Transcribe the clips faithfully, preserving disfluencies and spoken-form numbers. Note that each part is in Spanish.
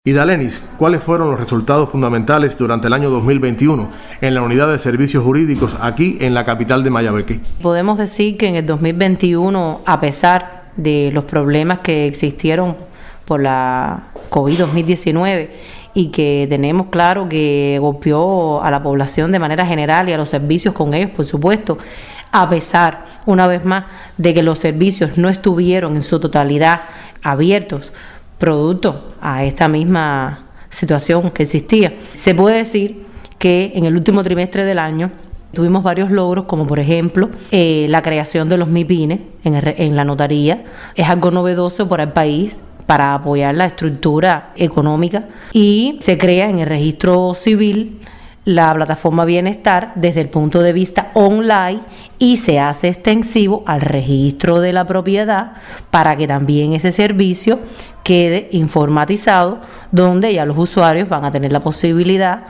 Idalenis, ¿cuáles fueron los resultados fundamentales durante el año dos mil veintiuno en la unidad de servicios jurídicos aquí en la capital de Mayabeque? Podemos decir que en el dos mil veintiuno, a pesar de los problemas que existieron por la COVID dos mil diecinueve y que tenemos claro que golpeó a la población de manera general y a los servicios con ellos, por supuesto, a pesar, una vez más, de que los servicios no estuvieron en su totalidad abiertos, producto a esta misma situación que existía. Se puede decir que en el último trimestre del año tuvimos varios logros, como por ejemplo eh, la creación de los MIPYMES en, el, en la notaría. Es algo novedoso para el país, para apoyar la estructura económica, y se crea en el registro civil la plataforma Bienestar desde el punto de vista online y se hace extensivo al registro de la propiedad para que también ese servicio quede informatizado, donde ya los usuarios van a tener la posibilidad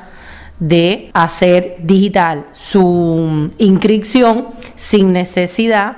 de hacer digital su inscripción sin necesidad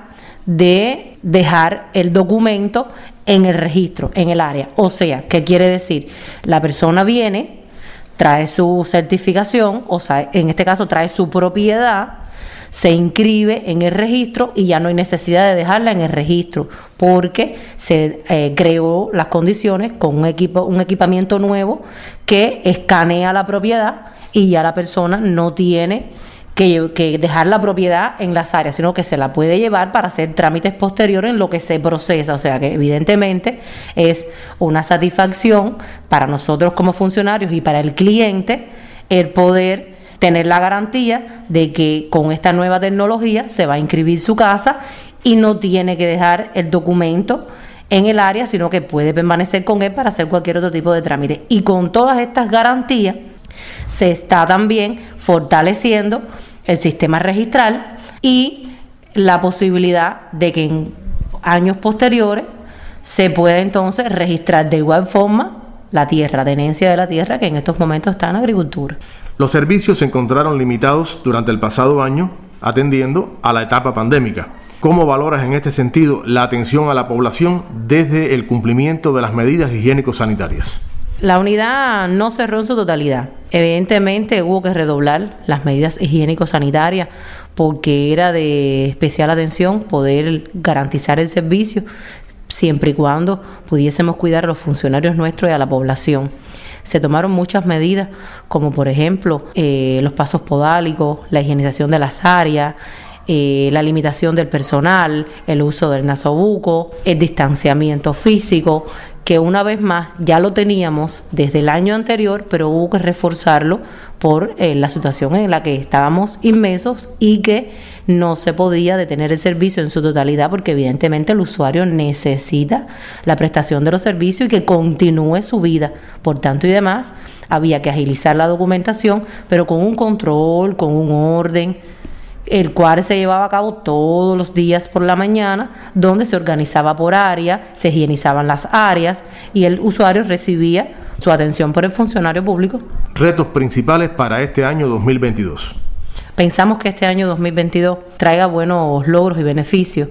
de dejar el documento en el registro, en el área. O sea, ¿qué quiere decir? La persona viene, trae su certificación, o sea, en este caso trae su propiedad, se inscribe en el registro y ya no hay necesidad de dejarla en el registro porque se eh, creó las condiciones con un equipo, un equipamiento nuevo que escanea la propiedad y ya la persona no tiene que, que dejar la propiedad en las áreas, sino que se la puede llevar para hacer trámites posteriores en lo que se procesa. O sea que evidentemente es una satisfacción para nosotros como funcionarios y para el cliente el poder tener la garantía de que con esta nueva tecnología se va a inscribir su casa y no tiene que dejar el documento en el área, sino que puede permanecer con él para hacer cualquier otro tipo de trámite. Y con todas estas garantías se está también fortaleciendo el sistema registral y la posibilidad de que en años posteriores se pueda entonces registrar de igual forma la tierra, la tenencia de la tierra que en estos momentos está en agricultura. Los servicios se encontraron limitados durante el pasado año atendiendo a la etapa pandémica. ¿Cómo valoras en este sentido la atención a la población desde el cumplimiento de las medidas higiénico-sanitarias? La unidad no cerró en su totalidad. Evidentemente hubo que redoblar las medidas higiénico-sanitarias porque era de especial atención poder garantizar el servicio siempre y cuando pudiésemos cuidar a los funcionarios nuestros y a la población. Se tomaron muchas medidas, como por ejemplo eh, los pasos podálicos, la higienización de las áreas, Eh, la limitación del personal, el uso del nasobuco, el distanciamiento físico, que una vez más ya lo teníamos desde el año anterior, pero hubo que reforzarlo por eh, la situación en la que estábamos inmersos y que no se podía detener el servicio en su totalidad porque evidentemente el usuario necesita la prestación de los servicios y que continúe su vida. Por tanto y demás, había que agilizar la documentación, pero con un control, con un orden, el cual se llevaba a cabo todos los días por la mañana, donde se organizaba por área, se higienizaban las áreas y el usuario recibía su atención por el funcionario público. Retos principales para este año dos mil veintidós. Pensamos que este año dos mil veintidós traiga buenos logros y beneficios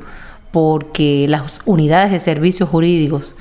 porque las unidades de servicios jurídicos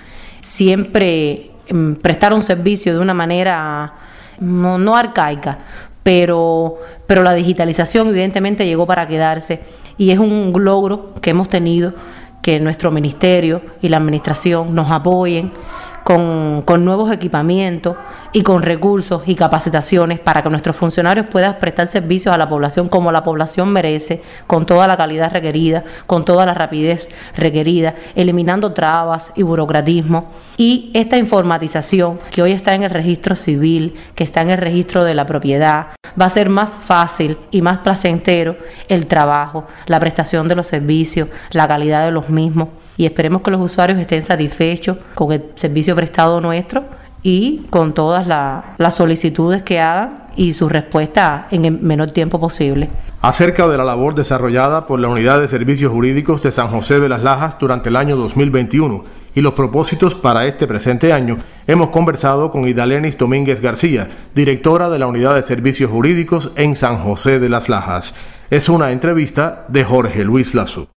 siempre eh, prestaron servicio de una manera no, no arcaica, pero, pero la digitalización evidentemente llegó para quedarse y es un logro que hemos tenido que nuestro ministerio y la administración nos apoyen con, con nuevos equipamientos y con recursos y capacitaciones para que nuestros funcionarios puedan prestar servicios a la población como la población merece, con toda la calidad requerida, con toda la rapidez requerida, eliminando trabas y burocratismo. Y esta informatización que hoy está en el registro civil, que está en el registro de la propiedad, va a ser más fácil y más placentero el trabajo, la prestación de los servicios, la calidad de los mismos. Y esperemos que los usuarios estén satisfechos con el servicio prestado nuestro y con todas la, las solicitudes que hagan y su respuesta en el menor tiempo posible. Acerca de la labor desarrollada por la Unidad de Servicios Jurídicos de San José de las Lajas durante el año dos mil veintiuno y los propósitos para este presente año, hemos conversado con Idalenis Domínguez García, directora de la Unidad de Servicios Jurídicos en San José de las Lajas. Es una entrevista de Jorge Luis Lazo.